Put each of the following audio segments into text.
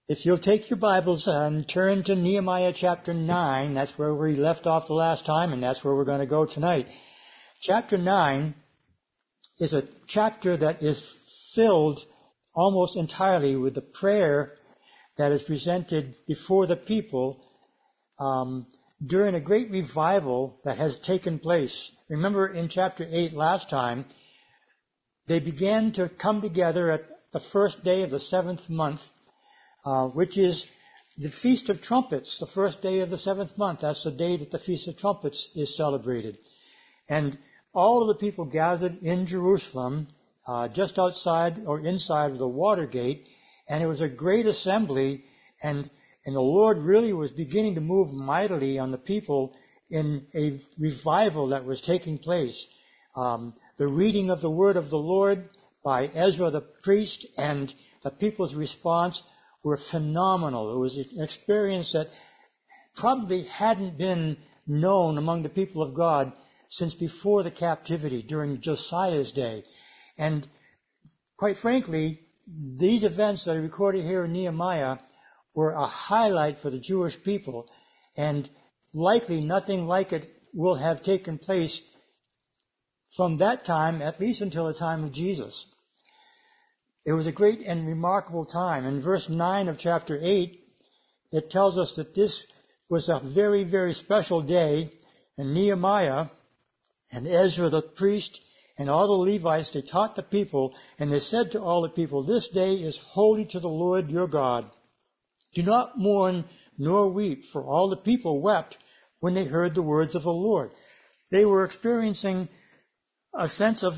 If you'll take your Bibles and turn to Nehemiah chapter 9, that's where we left off the last time, and that's where we're going to go tonight. Chapter 9 is a chapter that is filled almost entirely with the prayer that is presented before the people during a great revival that has taken place. Remember in chapter 8 last time, they began to come together at the first day of the 7th month, which is the Feast of Trumpets, the first day of the 7th month. That's the day that the Feast of Trumpets is celebrated. And all of the people gathered in Jerusalem, just outside or inside of the water gate, and it was a great assembly, and the Lord really was beginning to move mightily on the people in a revival that was taking place. The reading of the word of the Lord by Ezra the priest and the people's response were phenomenal. It was an experience that probably hadn't been known among the people of God since before the captivity, during Josiah's day. And quite frankly, these events that are recorded here in Nehemiah were a highlight for the Jewish people, and likely nothing like it will have taken place from that time, at least until the time of Jesus. It was a great and remarkable time. In verse 9 of chapter 8, it tells us that this was a very, very special day, and Nehemiah and Ezra the priest and all the Levites, they taught the people, and they said to all the people, "This day is holy to the Lord your God. Do not mourn nor weep," for all the people wept when they heard the words of the Lord. They were experiencing a sense of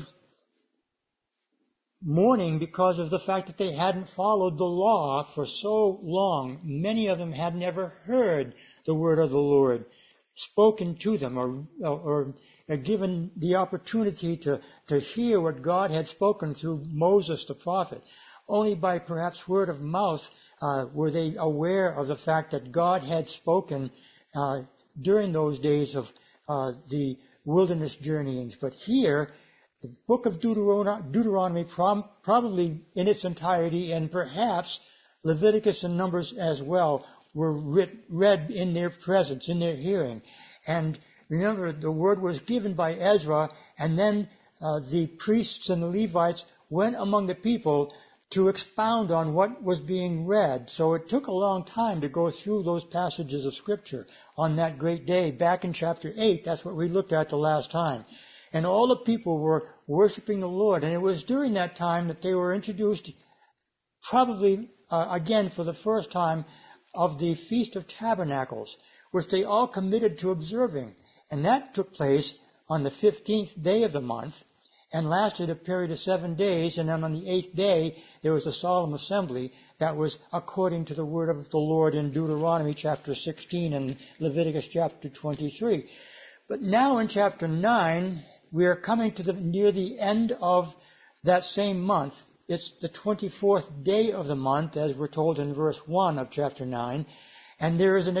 mourning because of the fact that they hadn't followed the law for so long. Many of them had never heard the word of the Lord spoken to them or given the opportunity to hear what God had spoken through Moses the prophet. Only by perhaps word of mouth were they aware of the fact that God had spoken during those days of the wilderness journeyings. But here, the book of Deuteronomy, probably in its entirety, and perhaps Leviticus and Numbers as well, were read in their presence, in their hearing. And remember, the word was given by Ezra, and then the priests and the Levites went among the people to expound on what was being read. So it took a long time to go through those passages of Scripture on that great day. Back in chapter 8, that's what we looked at the last time. And all the people were worshiping the Lord. And it was during that time that they were introduced, probably again for the first time, of the Feast of Tabernacles, which they all committed to observing. And that took place on the 15th day of the month and lasted a period of 7 days. And then on the 8th day, there was a solemn assembly that was according to the word of the Lord in Deuteronomy chapter 16 and Leviticus chapter 23. But now in chapter 9, we are coming to near the end of that same month. It's the 24th day of the month, as we're told in verse 1 of chapter 9. And there is an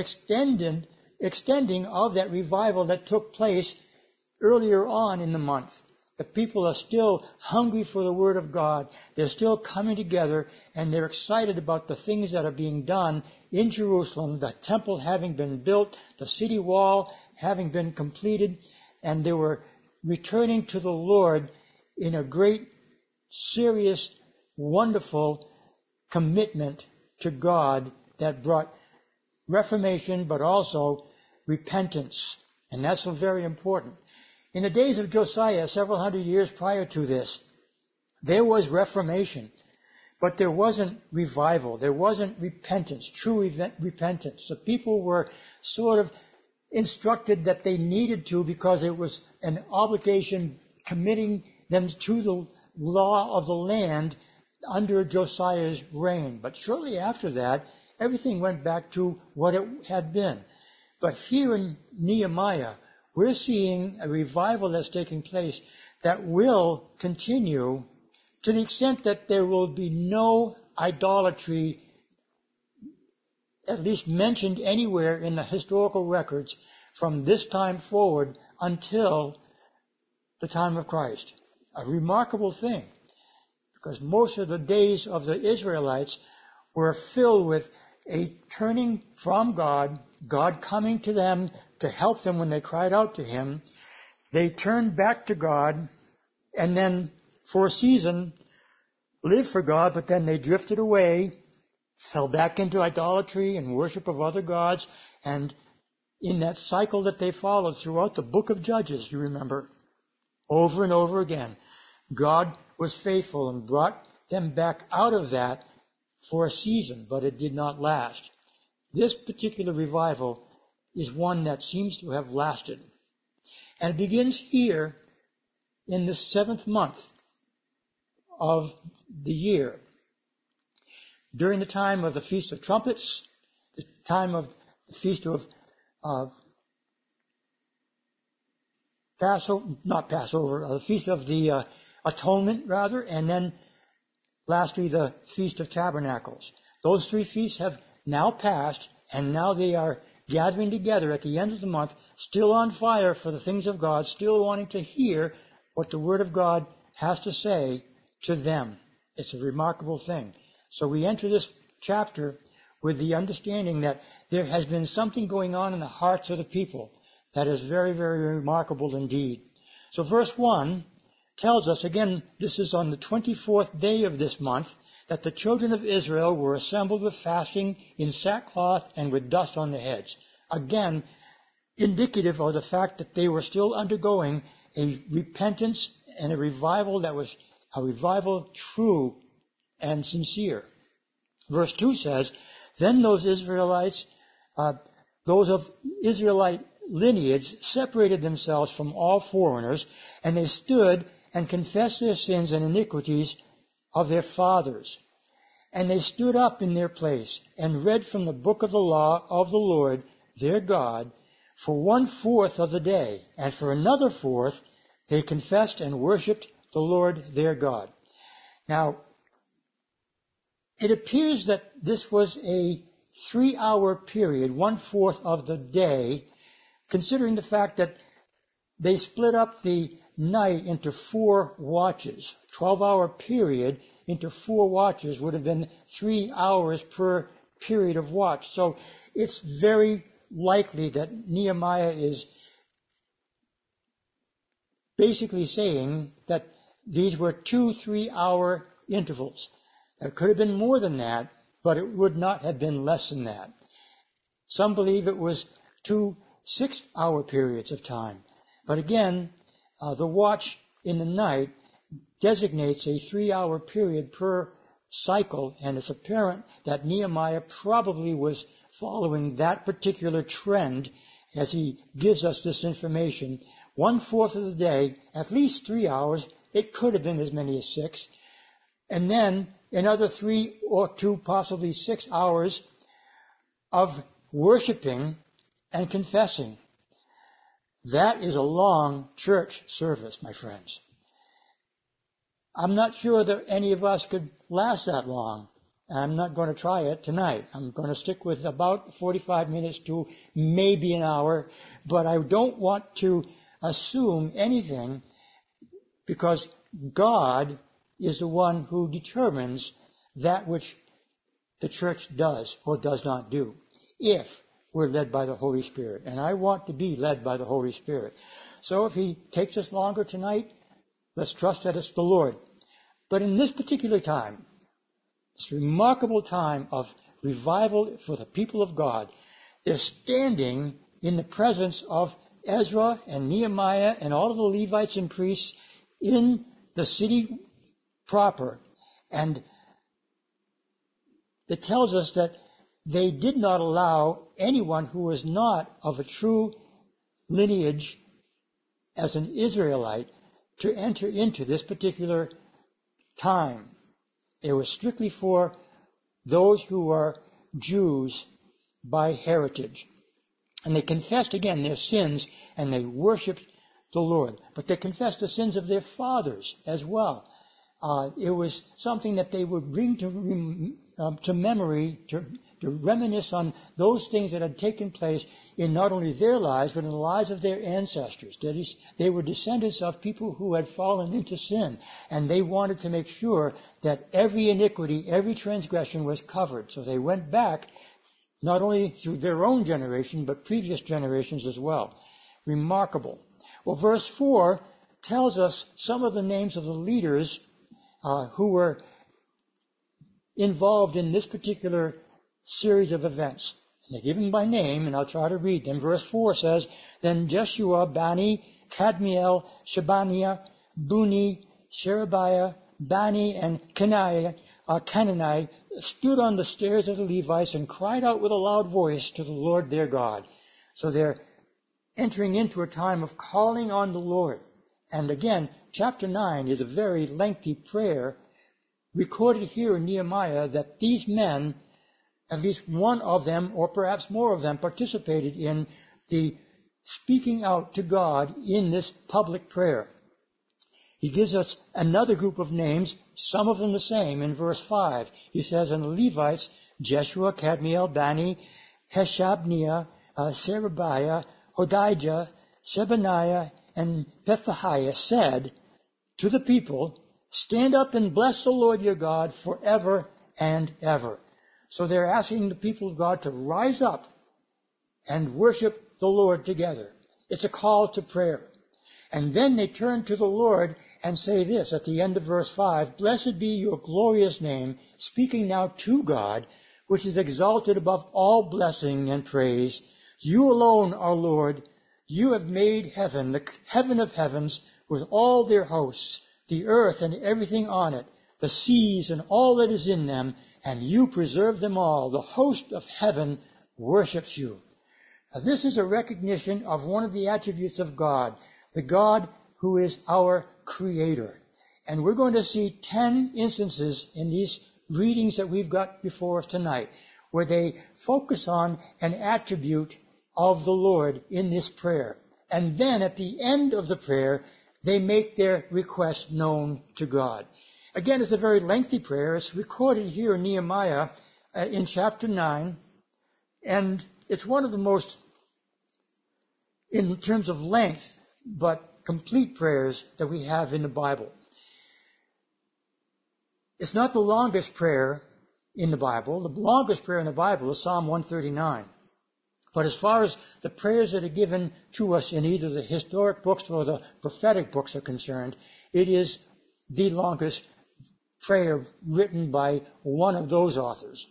extending of that revival that took place earlier on in the month. The people are still hungry for the Word of God. They're still coming together, and they're excited about the things that are being done in Jerusalem, the temple having been built, the city wall having been completed, and they were returning to the Lord in a great, serious, wonderful commitment to God that brought reformation, but also repentance. And that's so very important. In the days of Josiah, several hundred years prior to this, there was reformation, but there wasn't revival. There wasn't repentance, true repentance. The people were sort of instructed that they needed to, because it was an obligation committing them to the law of the land under Josiah's reign. But shortly after that, everything went back to what it had been. But here in Nehemiah, we're seeing a revival that's taking place that will continue to the extent that there will be no idolatry, at least mentioned anywhere in the historical records, from this time forward until the time of Christ. A remarkable thing, because most of the days of the Israelites were filled with a turning from God, God coming to them to help them when they cried out to Him. They turned back to God, and then for a season lived for God, but then they drifted away, fell back into idolatry and worship of other gods, and in that cycle that they followed throughout the book of Judges, you remember, over and over again, God was faithful and brought them back out of that for a season, but it did not last. This particular revival is one that seems to have lasted. And it begins here in the 7th month of the year, during the time of the Feast of Trumpets, the time of the Feast of the Feast of the Atonement, rather, and then lastly the Feast of Tabernacles. Those 3 feasts have now passed, and now they are gathering together at the end of the month, still on fire for the things of God, still wanting to hear what the Word of God has to say to them. It's a remarkable thing. So we enter this chapter with the understanding that there has been something going on in the hearts of the people that is very, very remarkable indeed. So verse 1 tells us, again, this is on the 24th day of this month, that the children of Israel were assembled with fasting in sackcloth and with dust on their heads. Again, indicative of the fact that they were still undergoing a repentance and a revival that was a revival true and sincere. Verse 2 says, then those Israelites, those of Israelite lineage, separated themselves from all foreigners, and they stood and confessed their sins and iniquities of their fathers. And they stood up in their place and read from the book of the law of the Lord their God for 1/4 of the day, and for another 1/4 they confessed and worshipped the Lord their God. Now, it appears that this was a 3-hour period, 1/4 of the day, considering the fact that they split up the night into 4 watches. 12-hour period into 4 watches would have been 3 hours per period of watch. So it's very likely that Nehemiah is basically saying that these were 2 3-hour intervals. It could have been more than that, but it would not have been less than that. Some believe it was 2 6-hour periods of time. But again, the watch in the night designates a 3-hour period per cycle, and it's apparent that Nehemiah probably was following that particular trend as he gives us this information. 1/4 of the day, at least 3 hours, it could have been as many as 6, and then another 3 or 2, possibly 6 hours of worshiping and confessing. That is a long church service, my friends. I'm not sure that any of us could last that long. I'm not going to try it tonight. I'm going to stick with about 45 minutes to maybe an hour, but I don't want to assume anything, because God is the one who determines that which the church does or does not do, if we're led by the Holy Spirit. And I want to be led by the Holy Spirit. So if He takes us longer tonight, let's trust that it's the Lord. But in this particular time, this remarkable time of revival for the people of God, they're standing in the presence of Ezra and Nehemiah and all of the Levites and priests in the city proper. And it tells us that they did not allow anyone who was not of a true lineage as an Israelite to enter into this particular time. It was strictly for those who are Jews by heritage. And they confessed again their sins, and they worshipped the Lord. But they confessed the sins of their fathers as well. It was something that they would bring to memory, to to reminisce on those things that had taken place in not only their lives, but in the lives of their ancestors. They were descendants of people who had fallen into sin, and they wanted to make sure that every iniquity, every transgression was covered. So they went back not only through their own generation, but previous generations as well. Remarkable. Well, verse 4 tells us some of the names of the leaders who were involved in this particular series of events. And they're given by name, and I'll try to read them. Verse 4 says, Then Jeshua, Bani, Kadmiel, Shebaniah, Buni, Sherebiah, Bani, and Kenani stood on the stairs of the Levites and cried out with a loud voice to the Lord their God. So they're entering into a time of calling on the Lord. And again, chapter 9 is a very lengthy prayer recorded here in Nehemiah that these men, at least one of them, or perhaps more of them, participated in the speaking out to God in this public prayer. He gives us another group of names, some of them the same, in verse 5. He says, And the Levites, Jeshua, Kadmiel, Bani, Hashabniah, Sherebiah, Hodijah, Shebaniah, and Pethahiah said to the people, Stand up and bless the Lord your God forever and ever. So they're asking the people of God to rise up and worship the Lord together. It's a call to prayer. And then they turn to the Lord and say this at the end of verse 5, Blessed be your glorious name, speaking now to God, which is exalted above all blessing and praise. You alone, our Lord, you have made heaven, the heaven of heavens, with all their hosts, the earth and everything on it, the seas and all that is in them, and you preserve them all. The host of heaven worships you. Now, this is a recognition of one of the attributes of God, the God who is our Creator. And we're going to see 10 instances in these readings that we've got before us tonight, where they focus on an attribute of the Lord in this prayer. And then at the end of the prayer, they make their request known to God. Again, it's a very lengthy prayer. It's recorded here in Nehemiah in chapter 9. And it's one of the most, in terms of length, but complete prayers that we have in the Bible. It's not the longest prayer in the Bible. The longest prayer in the Bible is Psalm 139. But as far as the prayers that are given to us in either the historic books or the prophetic books are concerned, it is the longest prayer written by one of those authors.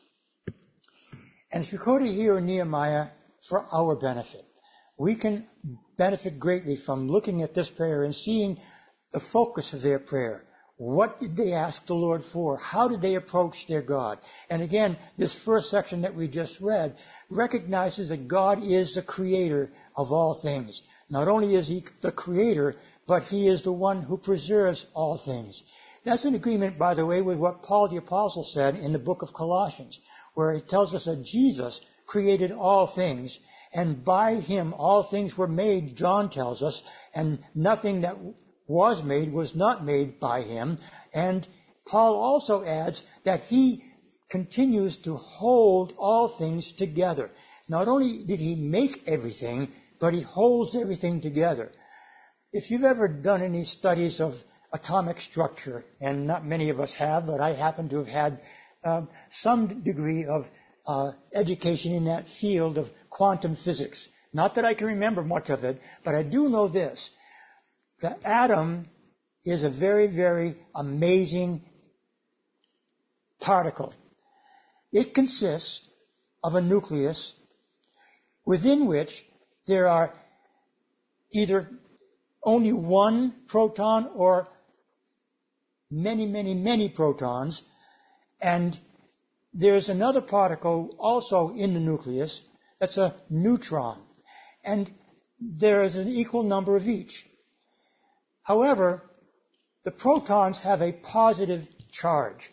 And it's recorded here in Nehemiah for our benefit. We can benefit greatly from looking at this prayer and seeing the focus of their prayer. What did they ask the Lord for? How did they approach their God? And again, this first section that we just read recognizes that God is the creator of all things. Not only is He the creator, but He is the one who preserves all things. That's in agreement, by the way, with what Paul the Apostle said in the book of Colossians, where he tells us that Jesus created all things, and by Him all things were made, John tells us, and nothing that was made was not made by Him. And Paul also adds that He continues to hold all things together. Not only did He make everything, but He holds everything together. If you've ever done any studies of atomic structure, and not many of us have, but I happen to have had some degree of education in that field of quantum physics. Not that I can remember much of it, but I do know this. The atom is a very, very amazing particle. It consists of a nucleus within which there are either only one proton or many, many, many protons, and there's another particle also in the nucleus that's a neutron, and there is an equal number of each. However, the protons have a positive charge.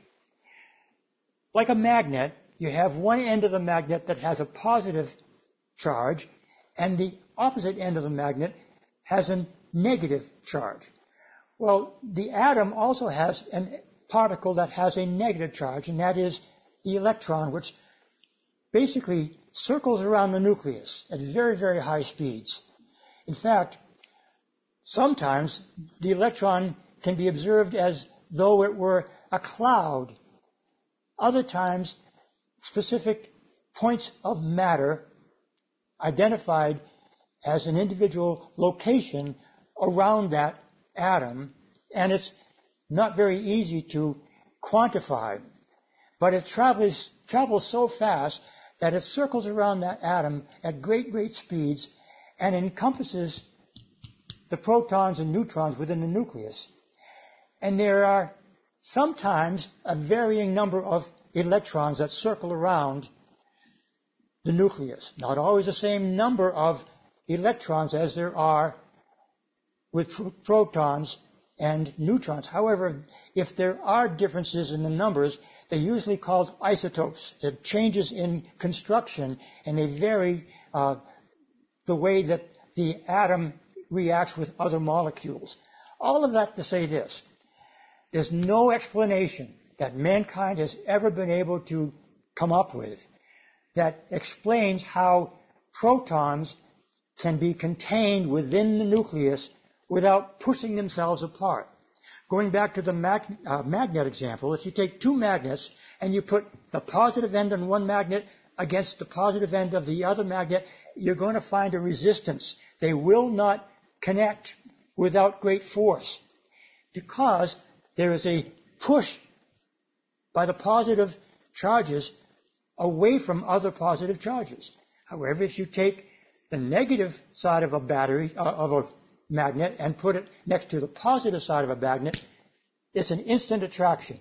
Like a magnet, you have one end of the magnet that has a positive charge, and the opposite end of the magnet has a negative charge. Well, the atom also has a particle that has a negative charge, and that is the electron, which basically circles around the nucleus at very, very high speeds. In fact, sometimes the electron can be observed as though it were a cloud. Other times, specific points of matter identified as an individual location around that atom, and it's not very easy to quantify. But it travels so fast that it circles around that atom at great, great speeds and encompasses the protons and neutrons within the nucleus. And there are sometimes a varying number of electrons that circle around the nucleus. Not always the same number of electrons as there are with protons and neutrons. However, if there are differences in the numbers, they're usually called isotopes. They're changes in construction, and they vary the way that the atom reacts with other molecules. All of that to say this. There's no explanation that mankind has ever been able to come up with that explains how protons can be contained within the nucleus without pushing themselves apart. Going back to the magnet example, if you take two magnets and you put the positive end on one magnet against the positive end of the other magnet, you're going to find a resistance. They will not connect without great force because there is a push by the positive charges away from other positive charges. However, if you take the negative side of a battery, of a magnet, and put it next to the positive side of a magnet, it's an instant attraction.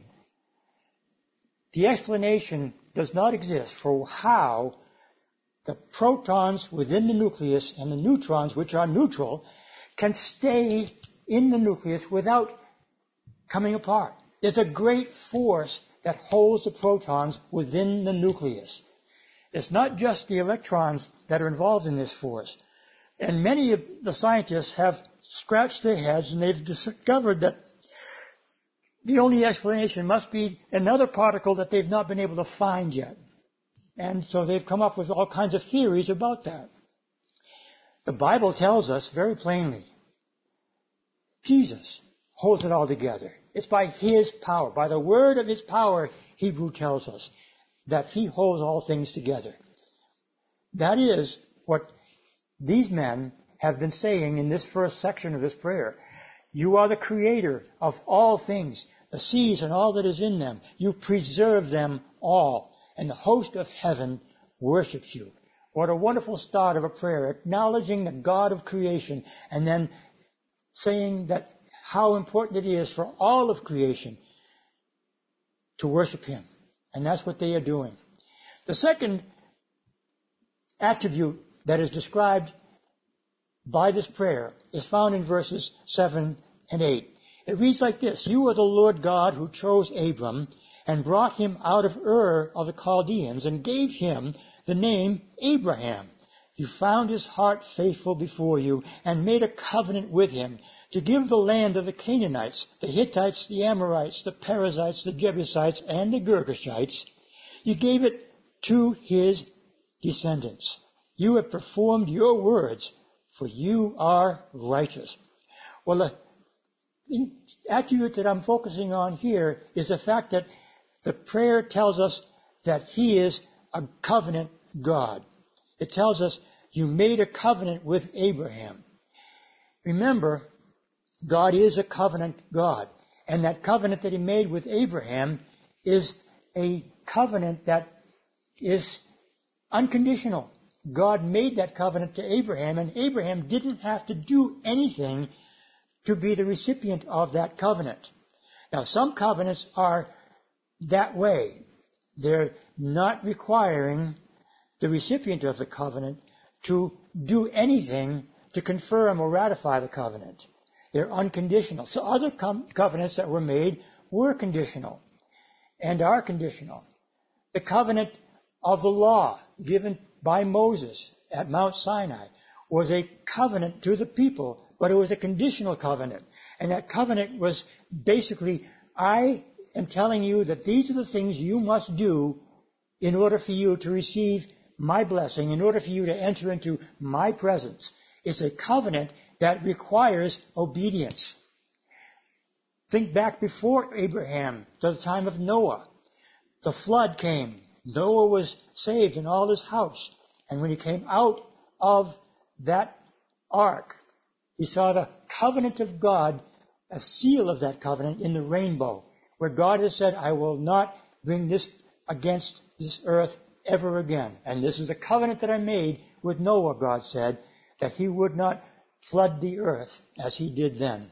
The explanation does not exist for how the protons within the nucleus and the neutrons, which are neutral, can stay in the nucleus without coming apart. There's a great force that holds the protons within the nucleus. It's not just the electrons that are involved in this force. And many of the scientists have scratched their heads and they've discovered that the only explanation must be another particle that they've not been able to find yet. And so they've come up with all kinds of theories about that. The Bible tells us very plainly, Jesus holds it all together. It's by His power, by the word of His power, Hebrew tells us, that He holds all things together. That is what these men have been saying in this first section of this prayer. You are the creator of all things, the seas and all that is in them. You preserve them all, and the host of heaven worships you. What a wonderful start of a prayer, acknowledging the God of creation, and then saying that how important it is for all of creation to worship Him. And that's what they are doing. The second attribute that is described by this prayer is found in verses 7 and 8. It reads like this: You are the Lord God who chose Abram and brought him out of Ur of the Chaldeans and gave him the name Abraham. You found his heart faithful before you and made a covenant with him to give the land of the Canaanites, the Hittites, the Amorites, the Perizzites, the Jebusites, and the Girgashites. You gave it to his descendants. You have performed your words, for you are righteous. Well, the attribute that I'm focusing on here is the fact that the prayer tells us that He is a covenant God. It tells us, you made a covenant with Abraham. Remember, God is a covenant God. And that covenant that He made with Abraham is a covenant that is unconditional. God made that covenant to Abraham, and Abraham didn't have to do anything to be the recipient of that covenant. Now, some covenants are that way. They're not requiring the recipient of the covenant to do anything to confirm or ratify the covenant. They're unconditional. So other covenants that were made were conditional and are conditional. The covenant of the law given by Moses at Mount Sinai was a covenant to the people, but it was a conditional covenant. And that covenant was basically, I am telling you that these are the things you must do in order for you to receive my blessing, in order for you to enter into my presence. It's a covenant that requires obedience. Think back before Abraham, to the time of Noah. The flood came. Noah was saved in all his house. And when he came out of that ark, he saw the covenant of God, a seal of that covenant in the rainbow, where God has said, I will not bring this against this earth ever again. And this is a covenant that I made with Noah, God said, that he would not flood the earth as he did then.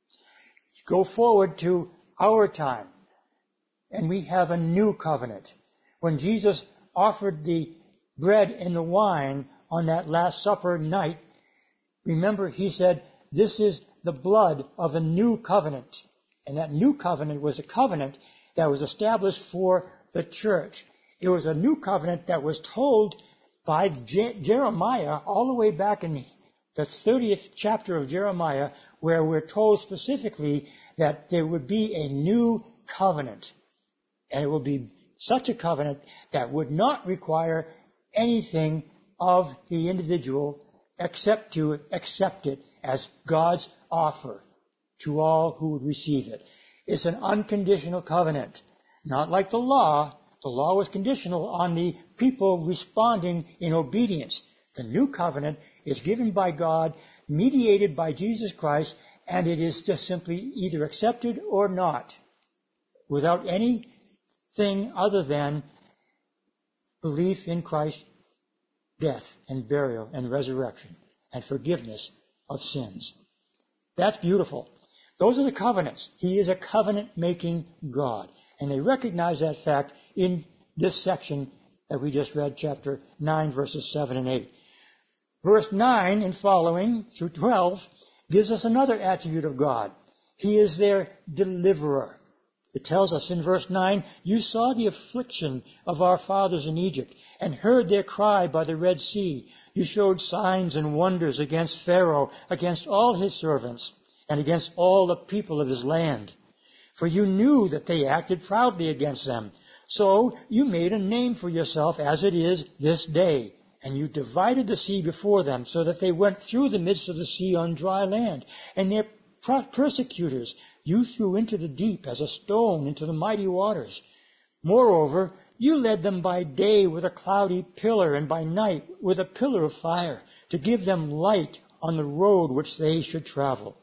Go forward to our time, and we have a new covenant. When Jesus offered the bread and the wine on that Last Supper night, remember, he said, this is the blood of a new covenant. And that new covenant was a covenant that was established for the church. It was a new covenant that was told by Jeremiah all the way back in the 30th chapter of Jeremiah, where we're told specifically that there would be a new covenant. And it will be such a covenant that would not require anything of the individual except to accept it as God's offer to all who would receive it. It's an unconditional covenant. Not like the law. The law was conditional on the people responding in obedience. The new covenant is given by God, mediated by Jesus Christ, and it is just simply either accepted or not, without anything other than belief in Christ's death and burial and resurrection and forgiveness of sins. That's beautiful. Those are the covenants. He is a covenant-making God. And they recognize that fact in this section that we just read, chapter 9, verses 7 and 8. Verse 9 and following through 12 gives us another attribute of God. He is their deliverer. It tells us in verse 9, you saw the affliction of our fathers in Egypt and heard their cry by the Red Sea. You showed signs and wonders against Pharaoh, against all his servants, and against all the people of his land. For you knew that they acted proudly against them. So you made a name for yourself as it is this day. And you divided the sea before them so that they went through the midst of the sea on dry land. And their persecutors you threw into the deep as a stone into the mighty waters. Moreover, you led them by day with a cloudy pillar and by night with a pillar of fire to give them light on the road which they should travel.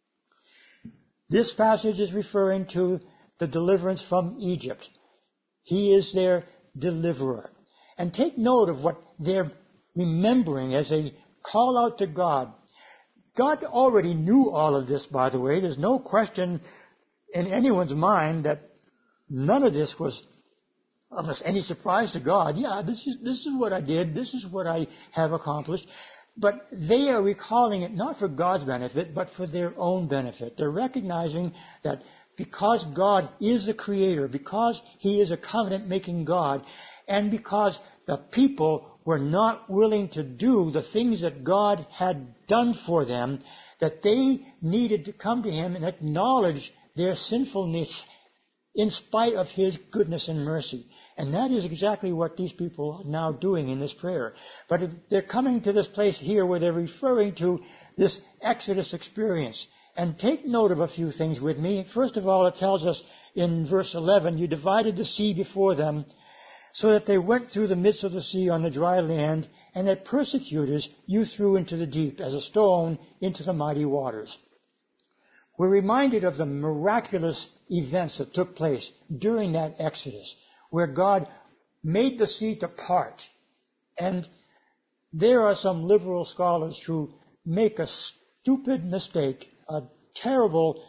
This passage is referring to the deliverance from Egypt. He is their deliverer. And take note of what they're remembering as they call out to God. God already knew all of this, by the way. There's no question in anyone's mind that none of this was of any surprise to God. Yeah, this is what I did. This is what I have accomplished. But they are recalling it not for God's benefit, but for their own benefit. They're recognizing that because God is the Creator, because He is a covenant-making God, and because the people were not willing to do the things that God had done for them, that they needed to come to Him and acknowledge their sinfulness in spite of His goodness and mercy. And that is exactly what these people are now doing in this prayer. But they're coming to this place here where they're referring to this Exodus experience. And take note of a few things with me. First of all, it tells us in verse 11, you divided the sea before them so that they went through the midst of the sea on the dry land, and their persecutors you threw into the deep as a stone into the mighty waters. We're reminded of the miraculous events that took place during that Exodus, where God made the sea to part. And there are some liberal scholars who make a stupid mistake, a terrible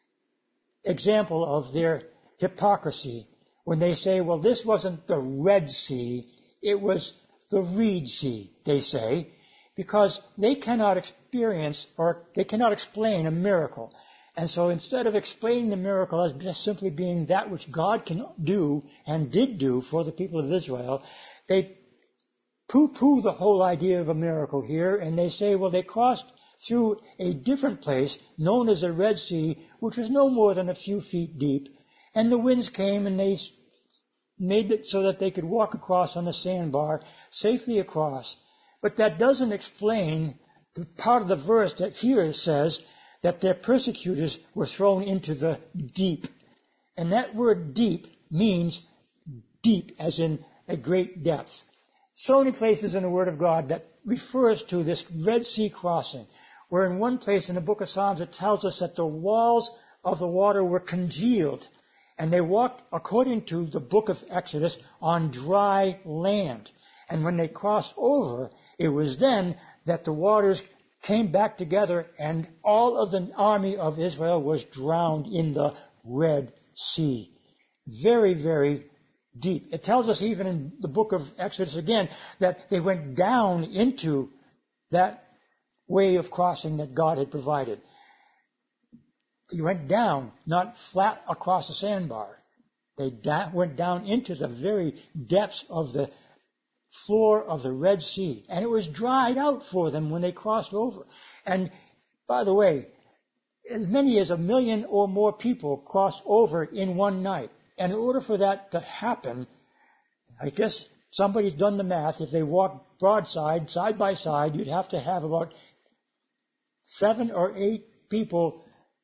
example of their hypocrisy, when they say, well, this wasn't the Red Sea, it was the Reed Sea, they say, because they cannot experience or they cannot explain a miracle. And so instead of explaining the miracle as just simply being that which God can do and did do for the people of Israel, they poo-poo the whole idea of a miracle here, and they say, well, they crossed through a different place known as the Red Sea, which was no more than a few feet deep, and the winds came and they made it so that they could walk across on the sandbar, safely across. But that doesn't explain the part of the verse that here says that their persecutors were thrown into the deep. And that word deep means deep, as in a great depth. So many places in the Word of God that refers to this Red Sea crossing, where in one place in the book of Psalms it tells us that the walls of the water were congealed, and they walked, according to the book of Exodus, on dry land. And when they crossed over, it was then that the waters came back together and all of the army of Israel was drowned in the Red Sea. Very, very deep. It tells us even in the book of Exodus again that they went down into that way of crossing that God had provided. They went down, not flat across the sandbar. They went down into the very depths of the floor of the Red Sea. And it was dried out for them when they crossed over. And by the way, as many as 1 million or more people crossed over in one night. And in order for that to happen, I guess somebody's done the math. If they walked broadside, side by side, you'd have to have about 7 or 8 people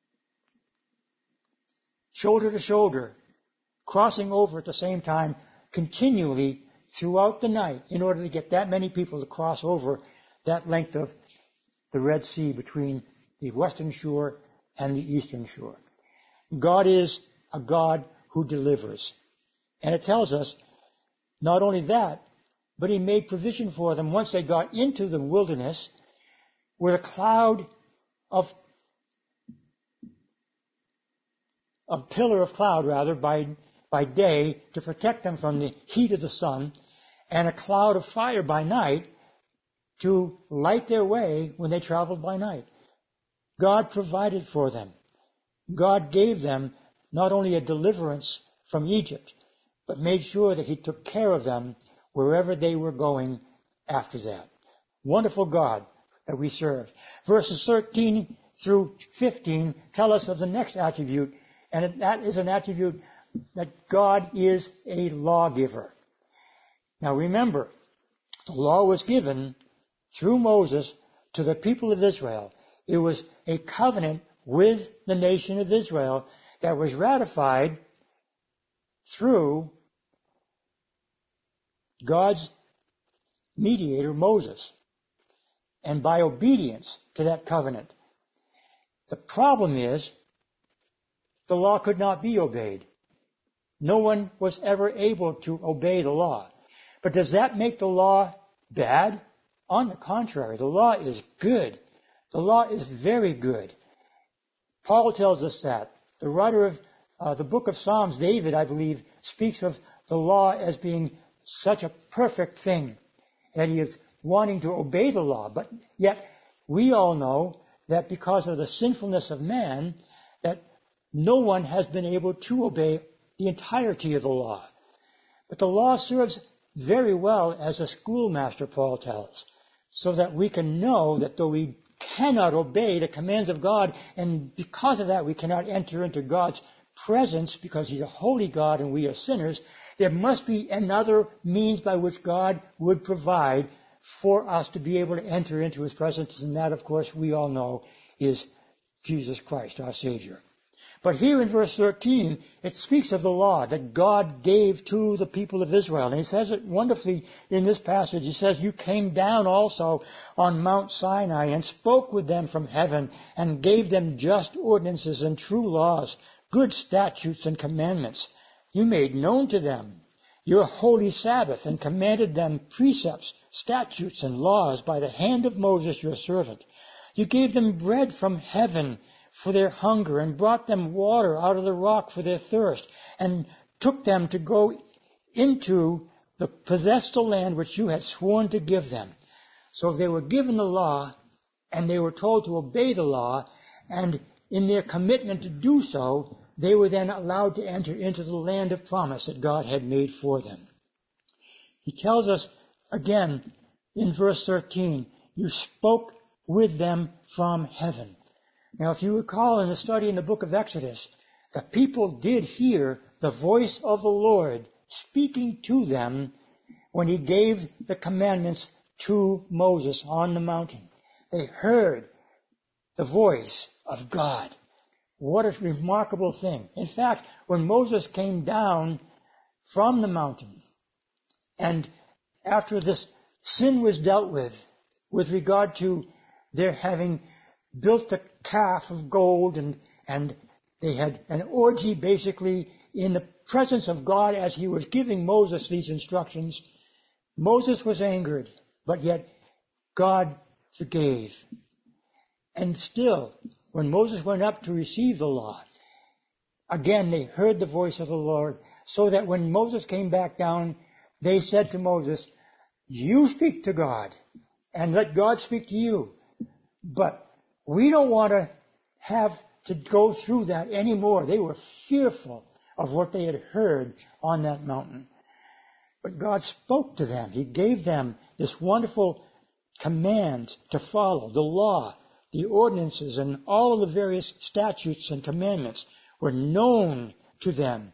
shoulder to shoulder, crossing over at the same time, continually throughout the night, in order to get that many people to cross over that length of the Red Sea between the western shore and the eastern shore. God is a God who delivers. And it tells us not only that, but He made provision for them once they got into the wilderness, with a cloud of a pillar of cloud, rather, by day to protect them from the heat of the sun, and a cloud of fire by night to light their way when they traveled by night. God provided for them. God gave them not only a deliverance from Egypt, but made sure that He took care of them wherever they were going after that. Wonderful God that we serve. Verses 13 through 15 tell us of the next attribute, and that is an attribute that God is a lawgiver. Now remember, the law was given through Moses to the people of Israel. It was a covenant with the nation of Israel that was ratified through God's mediator, Moses, and by obedience to that covenant. The problem is, the law could not be obeyed. No one was ever able to obey the law. But does that make the law bad? On the contrary, the law is good. The law is very good. Paul tells us that. The writer of the book of Psalms, David, I believe, speaks of the law as being such a perfect thing, that he is wanting to obey the law. But yet, we all know that because of the sinfulness of man, that no one has been able to obey the entirety of the law. But the law serves very well as a schoolmaster, Paul tells, so that we can know that though we cannot obey the commands of God, and because of that we cannot enter into God's presence because He's a holy God and we are sinners, there must be another means by which God would provide for us to be able to enter into His presence, and that, of course, we all know is Jesus Christ, our Savior. But here in verse 13, it speaks of the law that God gave to the people of Israel. And He says it wonderfully in this passage. He says, "You came down also on Mount Sinai and spoke with them from heaven and gave them just ordinances and true laws, good statutes and commandments. You made known to them your holy Sabbath and commanded them precepts, statutes, and laws by the hand of Moses your servant. You gave them bread from heaven for their hunger, and brought them water out of the rock for their thirst, and took them to go into the possess the land which you had sworn to give them." So they were given the law, and they were told to obey the law, and in their commitment to do so, they were then allowed to enter into the land of promise that God had made for them. He tells us again in verse 13, "You spoke with them from heaven." Now, if you recall in the study in the book of Exodus, the people did hear the voice of the Lord speaking to them when he gave the commandments to Moses on the mountain. They heard the voice of God. What a remarkable thing. In fact, when Moses came down from the mountain, and after this sin was dealt with regard to their having built a calf of gold, and they had an orgy basically in the presence of God as he was giving Moses these instructions, Moses was angered, but yet God forgave. And still, when Moses went up to receive the law, again they heard the voice of the Lord, so that when Moses came back down, they said to Moses, "You speak to God, and let God speak to you. But we don't want to have to go through that anymore." They were fearful of what they had heard on that mountain. But God spoke to them. He gave them this wonderful command to follow. The law, the ordinances, and all of the various statutes and commandments were known to them.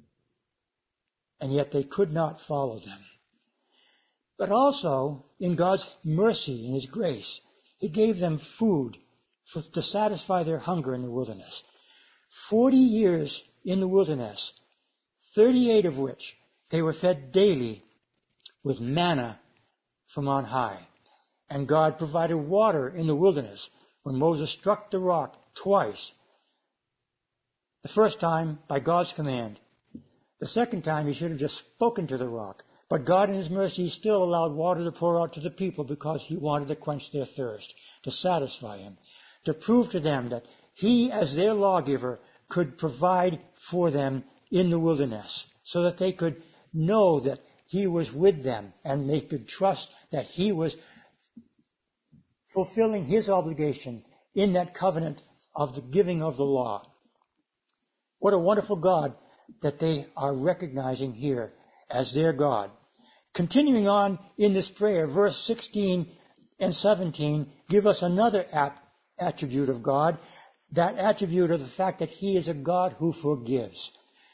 And yet they could not follow them. But also, in God's mercy and His grace, He gave them food to satisfy their hunger in the wilderness. 40 years in the wilderness, 38 of which they were fed daily with manna from on high. And God provided water in the wilderness when Moses struck the rock twice. The first time by God's command. The second time he should have just spoken to the rock. But God in His mercy still allowed water to pour out to the people because He wanted to quench their thirst, to satisfy them, to prove to them that He, as their lawgiver, could provide for them in the wilderness, so that they could know that He was with them and they could trust that He was fulfilling His obligation in that covenant of the giving of the law. What a wonderful God that they are recognizing here as their God. Continuing on in this prayer, verse 16 and 17 give us another attribute of God, that attribute of the fact that He is a God who forgives.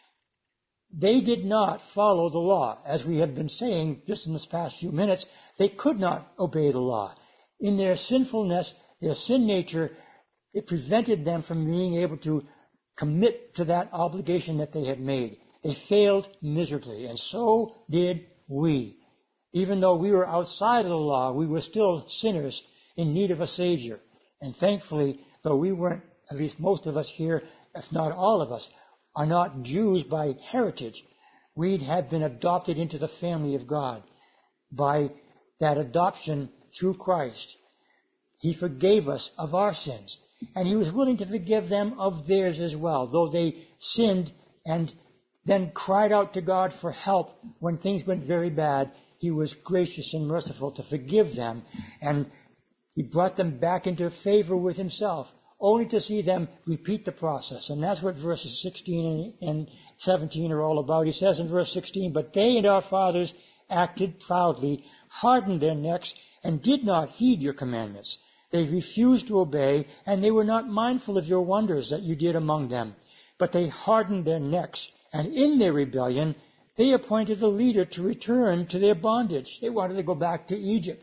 They did not follow the law. As we have been saying just in this past few minutes, they could not obey the law. In their sinfulness, their sin nature, it prevented them from being able to commit to that obligation that they had made. They failed miserably, and so did we. Even though we were outside of the law, we were still sinners in need of a Savior. And thankfully, though we weren't, at least most of us here, if not all of us, are not Jews by heritage, we have been adopted into the family of God by that adoption through Christ. He forgave us of our sins, and He was willing to forgive them of theirs as well, though they sinned and then cried out to God for help when things went very bad. He was gracious and merciful to forgive them, and He brought them back into favor with Himself, only to see them repeat the process. And that's what verses 16 and 17 are all about. He says in verse 16, "But they and our fathers acted proudly, hardened their necks, and did not heed your commandments. They refused to obey, and they were not mindful of your wonders that you did among them. But they hardened their necks, and in their rebellion they appointed a leader to return to their bondage." They wanted to go back to Egypt.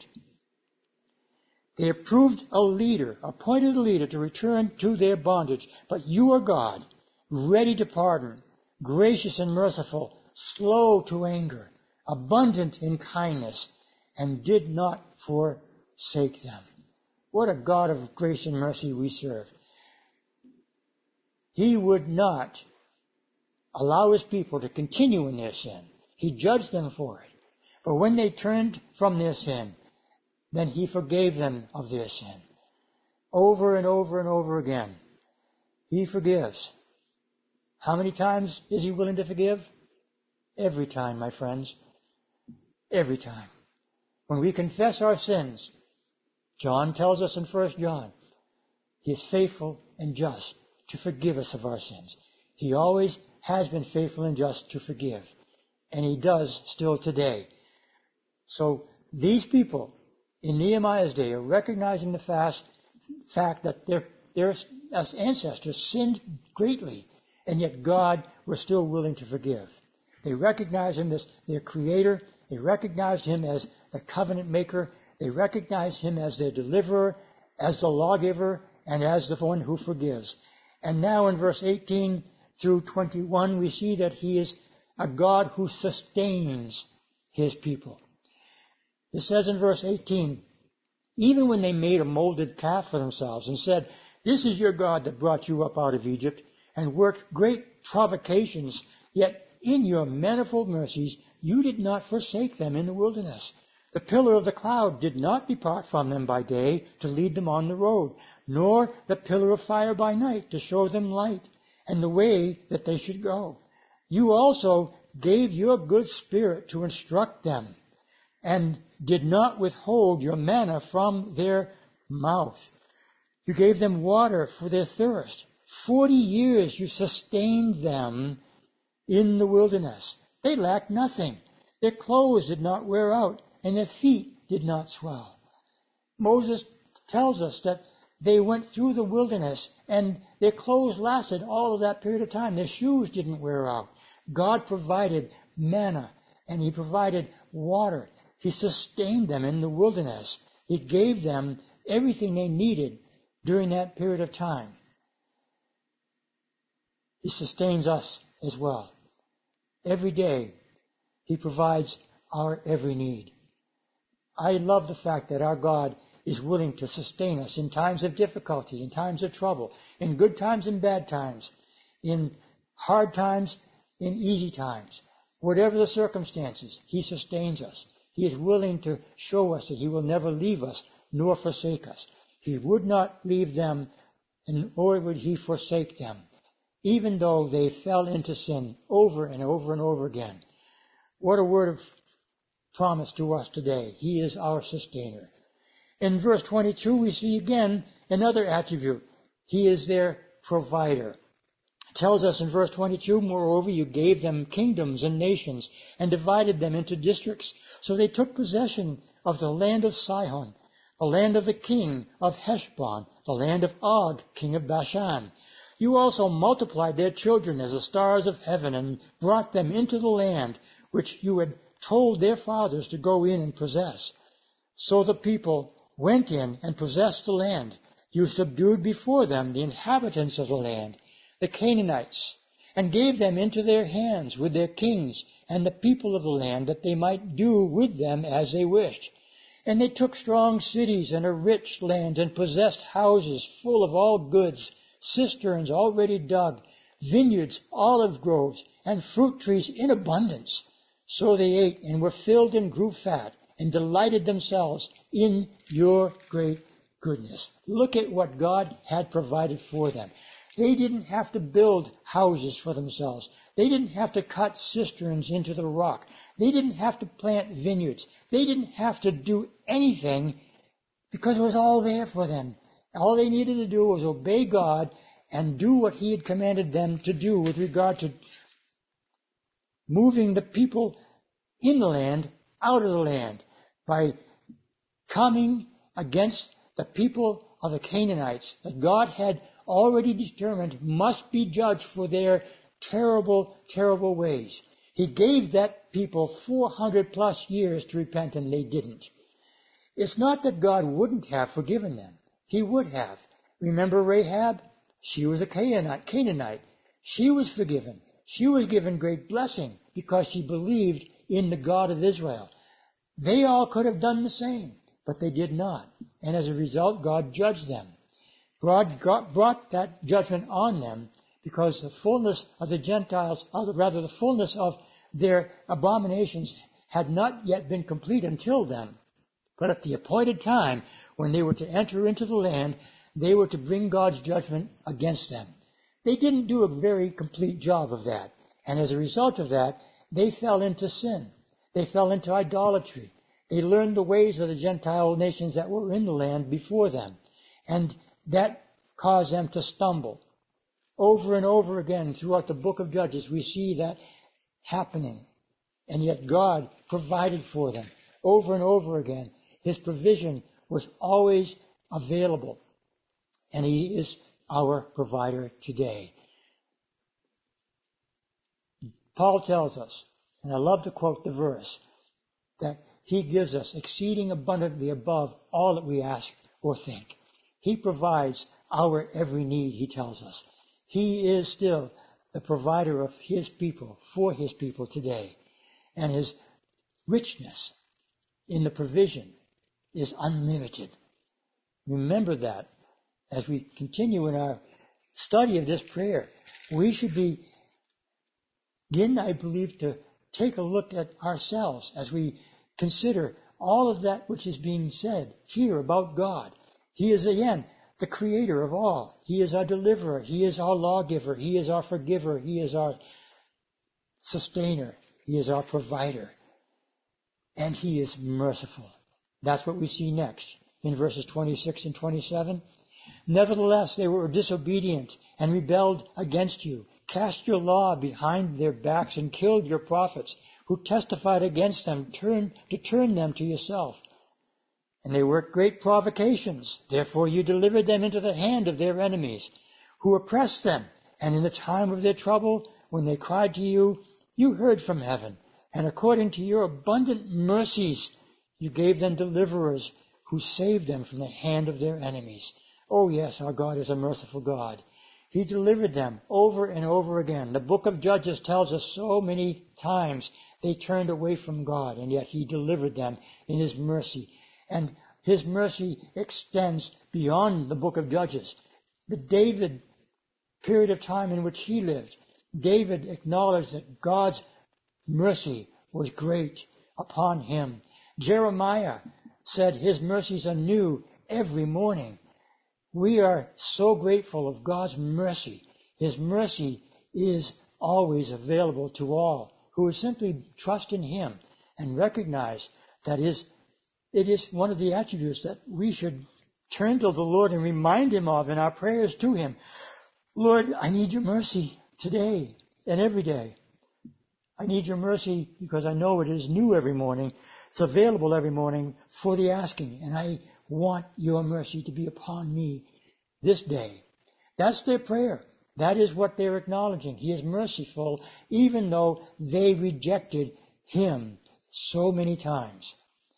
They appointed a leader to return to their bondage. But you are God, ready to pardon, gracious and merciful, slow to anger, abundant in kindness, and did not forsake them. What a God of grace and mercy we serve. He would not allow His people to continue in their sin. He judged them for it. But when they turned from their sin, then He forgave them of their sin. Over and over and over again, He forgives. How many times is He willing to forgive? Every time, my friends. Every time. When we confess our sins, John tells us in 1 John, He is faithful and just to forgive us of our sins. He always has been faithful and just to forgive. And He does still today. So these people in Nehemiah's day are recognizing the fact that their ancestors sinned greatly, and yet God was still willing to forgive. They recognized Him as their Creator. They recognized Him as the covenant maker. They recognized Him as their deliverer, as the lawgiver, and as the one who forgives. And now in verse 18 through 21, we see that He is a God who sustains His people. It says in verse 18, even when they made a molded calf for themselves and said, "This is your God that brought you up out of Egypt," and worked great provocations, yet in your manifold mercies you did not forsake them in the wilderness. The pillar of the cloud did not depart from them by day to lead them on the road, nor the pillar of fire by night to show them light and the way that they should go. You also gave your good spirit to instruct them, and did not withhold your manna from their mouth. You gave them water for their thirst. 40 years you sustained them in the wilderness. They lacked nothing. Their clothes did not wear out, and their feet did not swell. Moses tells us that they went through the wilderness, and their clothes lasted all of that period of time. Their shoes didn't wear out. God provided manna, and He provided water. He sustained them in the wilderness. He gave them everything they needed during that period of time. He sustains us as well. Every day, He provides our every need. I love the fact that our God is willing to sustain us in times of difficulty, in times of trouble, in good times and bad times, in hard times, in easy times. Whatever the circumstances, He sustains us. He is willing to show us that He will never leave us nor forsake us. He would not leave them, nor would He forsake them, even though they fell into sin over and over and over again. What a word of promise to us today. He is our sustainer. In verse 22, we see again another attribute. He is their provider. It tells us in verse 22, moreover, you gave them kingdoms and nations and divided them into districts. So they took possession of the land of Sihon, the land of the king of Heshbon, the land of Og, king of Bashan. You also multiplied their children as the stars of heaven and brought them into the land which you had told their fathers to go in and possess. So the people went in and possessed the land. You subdued before them the inhabitants of the land, the Canaanites, and gave them into their hands with their kings and the people of the land, that they might do with them as they wished. And they took strong cities and a rich land, and possessed houses full of all goods, cisterns already dug, vineyards, olive groves, and fruit trees in abundance. So they ate and were filled and grew fat, and delighted themselves in your great goodness. Look at what God had provided for them. They didn't have to build houses for themselves. They didn't have to cut cisterns into the rock. They didn't have to plant vineyards. They didn't have to do anything, because it was all there for them. All they needed to do was obey God and do what He had commanded them to do with regard to moving the people in the land out of the land by coming against the people of the Canaanites that God had already determined must be judged for their terrible, terrible ways. He gave that people 400 plus years to repent, and they didn't. It's not that God wouldn't have forgiven them. He would have. Remember Rahab? She was a Canaanite. She was forgiven. She was given great blessing because she believed in the God of Israel. They all could have done the same, but they did not. And as a result, God judged them. God brought that judgment on them because the fullness of the Gentiles, the fullness of their abominations had not yet been complete until then. But at the appointed time, when they were to enter into the land, they were to bring God's judgment against them. They didn't do a very complete job of that. And as a result of that, they fell into sin. They fell into idolatry. They learned the ways of the Gentile nations that were in the land before them. And that caused them to stumble. Over and over again throughout the book of Judges, we see that happening. And yet God provided for them over and over again. His provision was always available. And He is our provider today. Paul tells us And I love to quote the verse that He gives us exceeding abundantly above all that we ask or think. He provides our every need, He tells us. He is still the provider of His people, for His people today. And His richness in the provision is unlimited. Remember that as we continue in our study of this prayer. We should begin, I believe, to take a look at ourselves as we consider all of that which is being said here about God. He is, again, the creator of all. He is our deliverer. He is our lawgiver. He is our forgiver. He is our sustainer. He is our provider. And He is merciful. That's what we see next in verses 26 and 27. Nevertheless, they were disobedient and rebelled against you, cast your law behind their backs and killed your prophets, who testified against them to turn them to yourself. And they worked great provocations. Therefore you delivered them into the hand of their enemies, who oppressed them. And in the time of their trouble, when they cried to you, you heard from heaven. And according to your abundant mercies, you gave them deliverers who saved them from the hand of their enemies. Oh yes, our God is a merciful God. He delivered them over and over again. The book of Judges tells us so many times they turned away from God, and yet He delivered them in His mercy. And His mercy extends beyond the book of Judges. The David period of time in which he lived, David acknowledged that God's mercy was great upon him. Jeremiah said His mercies are new every morning. We are so grateful of God's mercy. His mercy is always available to all who simply trust in Him and recognize that it is one of the attributes that we should turn to the Lord and remind Him of in our prayers to Him. Lord, I need your mercy today and every day. I need your mercy because I know it is new every morning. It's available every morning for the asking, and I want your mercy to be upon me this day. That's their prayer. That is what they're acknowledging. He is merciful, even though they rejected Him so many times.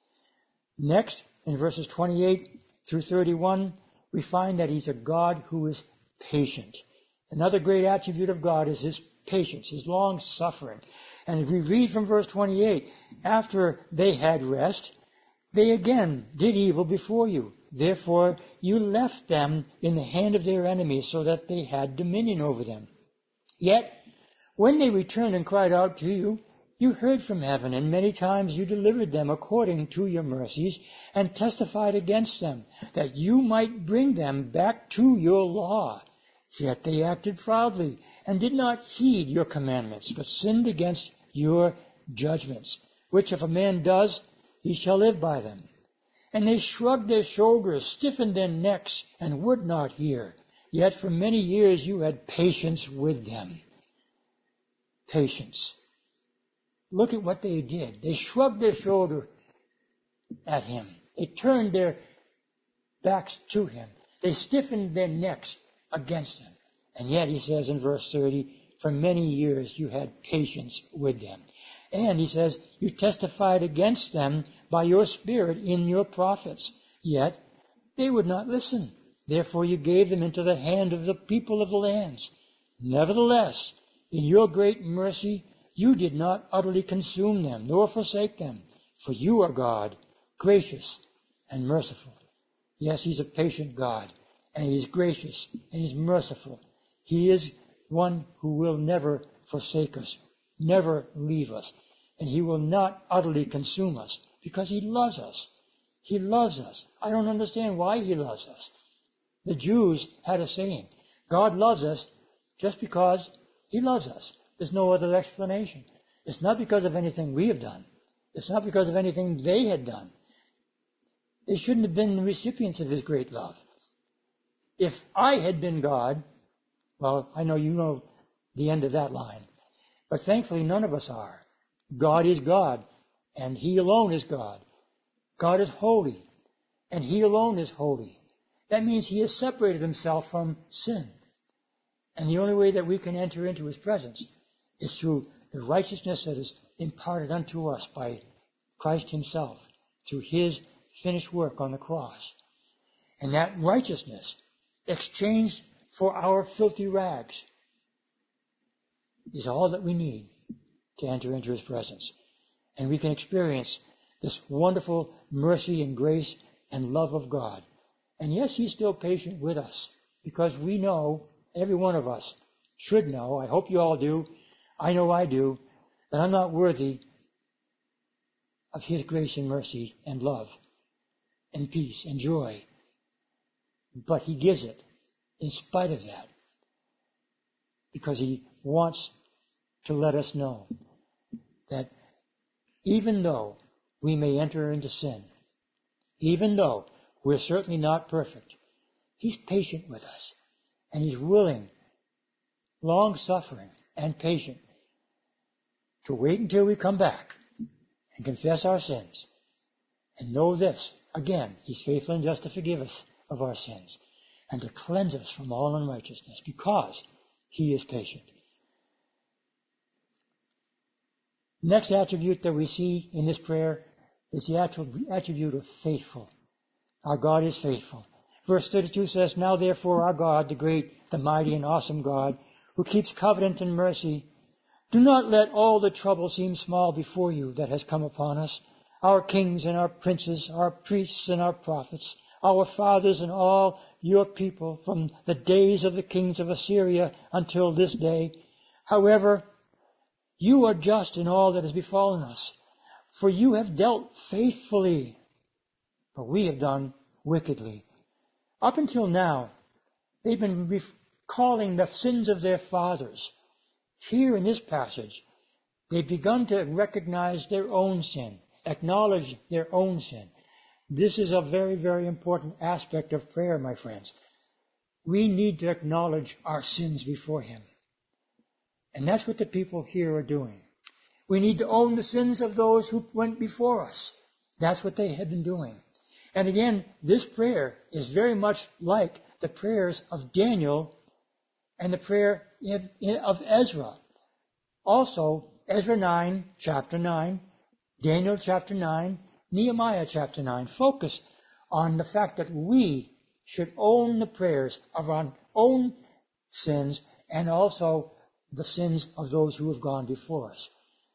Next, in verses 28 through 31, we find that He's a God who is patient. Another great attribute of God is His patience, His long-suffering. And if we read from verse 28, after they had rest, they again did evil before you. Therefore you left them in the hand of their enemies so that they had dominion over them. Yet, when they returned and cried out to you, you heard from heaven, and many times you delivered them according to your mercies, and testified against them, that you might bring them back to your law. Yet they acted proudly, and did not heed your commandments, but sinned against your judgments, which if a man does, he shall live by them. And they shrugged their shoulders, stiffened their necks, and would not hear. Yet for many years you had patience with them. Patience. Look at what they did. They shrugged their shoulder at Him. They turned their backs to Him. They stiffened their necks against Him. And yet, He says in verse 30, for many years you had patience with them. And He says, you testified against them by your Spirit in your prophets. Yet they would not listen. Therefore you gave them into the hand of the people of the lands. Nevertheless, in your great mercy, you did not utterly consume them, nor forsake them. For you are God, gracious and merciful. Yes, He's a patient God, and He's gracious, and He's merciful. He is one who will never forsake us, never leave us. And He will not utterly consume us, because He loves us. He loves us. I don't understand why He loves us. The Jews had a saying, God loves us just because He loves us. There's no other explanation. It's not because of anything we have done. It's not because of anything they had done. They shouldn't have been the recipients of His great love. If I had been God, well, I know you know the end of that line. But thankfully, none of us are. God is God, and He alone is God. God is holy, and He alone is holy. That means He has separated Himself from sin. And the only way that we can enter into His presence is through the righteousness that is imparted unto us by Christ himself through his finished work on the cross. And that righteousness exchanged for our filthy rags is all that we need to enter into his presence. And we can experience this wonderful mercy and grace and love of God. And yes, he's still patient with us, because we know, every one of us should know, I hope you all do, I know I do, that I'm not worthy of his grace and mercy and love and peace and joy. But he gives it in spite of that, because he wants to let us know that even though we may enter into sin, even though we're certainly not perfect, he's patient with us, and he's willing, long-suffering and patient, to wait until we come back and confess our sins. And know this, again, he's faithful and just to forgive us of our sins and to cleanse us from all unrighteousness, because he is patient. Next attribute that we see in this prayer is the attribute of faithful. Our God is faithful. Verse 32 says, "Now therefore our God, the great, the mighty and awesome God, who keeps covenant and mercy, do not let all the trouble seem small before you that has come upon us, our kings and our princes, our priests and our prophets, our fathers and all your people, from the days of the kings of Assyria until this day. However, you are just in all that has befallen us, for you have dealt faithfully, but we have done wickedly." Up until now, they've been recalling the sins of their fathers. Here in this passage, they've begun to recognize their own sin, acknowledge their own sin. This is a very, very important aspect of prayer, my friends. We need to acknowledge our sins before him. And that's what the people here are doing. We need to own the sins of those who went before us. That's what they had been doing. And again, this prayer is very much like the prayers of Daniel and the prayer of Ezra. Also, Ezra 9, chapter 9, Daniel chapter 9, Nehemiah chapter 9 focus on the fact that we should own the prayers of our own sins and also the sins of those who have gone before us.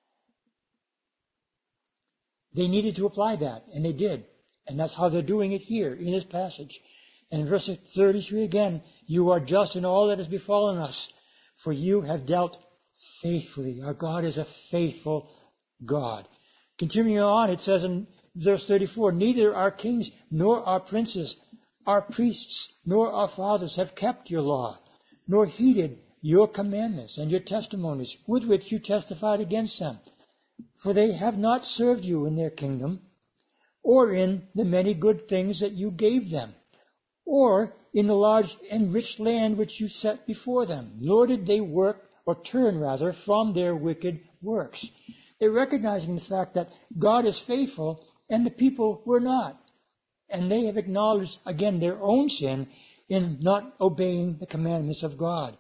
They needed to apply that, and they did. And that's how they're doing it here in this passage. And in verse 33 again, "You are just in all that has befallen us, for you have dealt faithfully." Our God is a faithful God. Continuing on, it says in verse 34, "Neither our kings nor our princes, our priests nor our fathers have kept your law, nor heeded your commandments and your testimonies with which you testified against them. For they have not served you in their kingdom, or in the many good things that you gave them, or in the large and rich land which you set before them. Nor did they turn from their wicked works." They're recognizing the fact that God is faithful and the people were not. And they have acknowledged, again, their own sin in not obeying the commandments of God.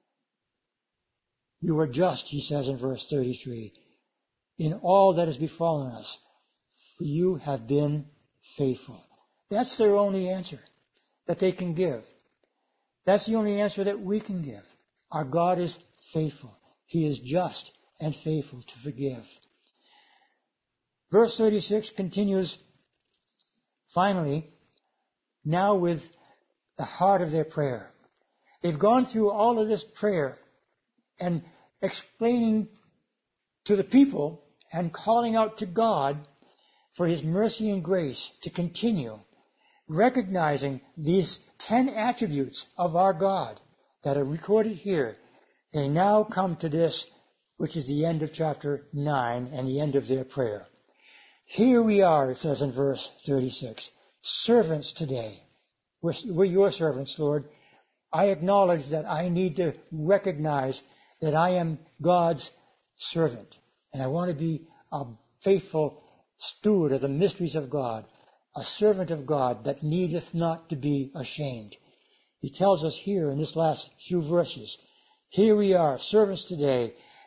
"You are just," he says in verse 33, "in all that has befallen us, for you have been faithful." That's their only answer that they can give. That's the only answer that we can give. Our God is faithful. He is just and faithful to forgive. Verse 36 continues, finally, now with the heart of their prayer. They've gone through all of this prayer and explaining to the people and calling out to God for his mercy and grace to continue, recognizing these 10 attributes of our God that are recorded here. They now come to this, which is the end of chapter 9 and the end of their prayer. "Here we are," it says in verse 36, "servants today." We're your servants, Lord. I acknowledge that I need to recognize that I am God's servant. And I want to be a faithful steward of the mysteries of God, a servant of God that needeth not to be ashamed. He tells us here in this last few verses, "Here we are, servants today,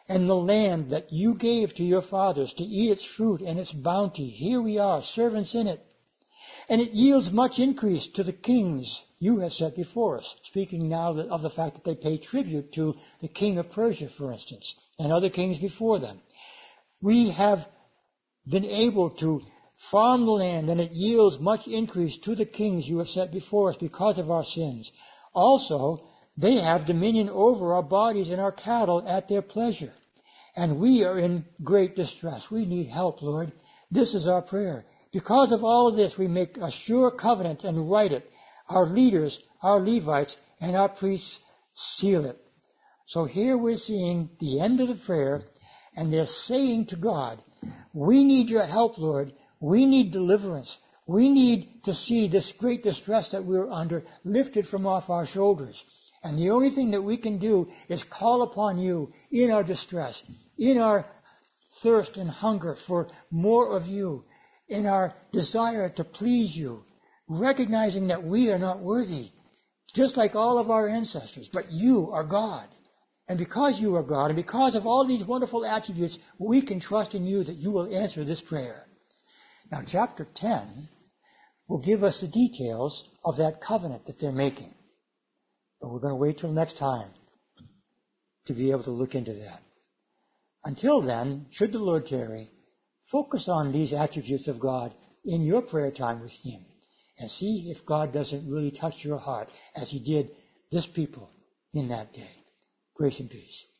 and the land that you gave to your fathers to eat its fruit and its bounty. Here we are, servants in it. And it yields much increase to the kings you have set before us. Speaking now of the fact that they pay tribute to the king of Persia, for instance, and other kings before them. We have been able to farm the land, and it yields much increase to the kings you have set before us because of our sins. Also, they have dominion over our bodies and our cattle at their pleasure. And we are in great distress. We need help, Lord. This is our prayer. Because of all of this, we make a sure covenant and write it. Our leaders, our Levites, and our priests seal it. So here we're seeing the end of the prayer, and they're saying to God, we need your help, Lord. We need deliverance. We need to see this great distress that we're under lifted from off our shoulders. And the only thing that we can do is call upon you in our distress, in our thirst and hunger for more of you, in our desire to please you, recognizing that we are not worthy, just like all of our ancestors, but you are God. And because you are God, and because of all these wonderful attributes, we can trust in you that you will answer this prayer. Now, chapter 10 will give us the details of that covenant that they're making. But we're going to wait till next time to be able to look into that. Until then, should the Lord tarry, focus on these attributes of God in your prayer time with Him and see if God doesn't really touch your heart as He did this people in that day. Grace and peace.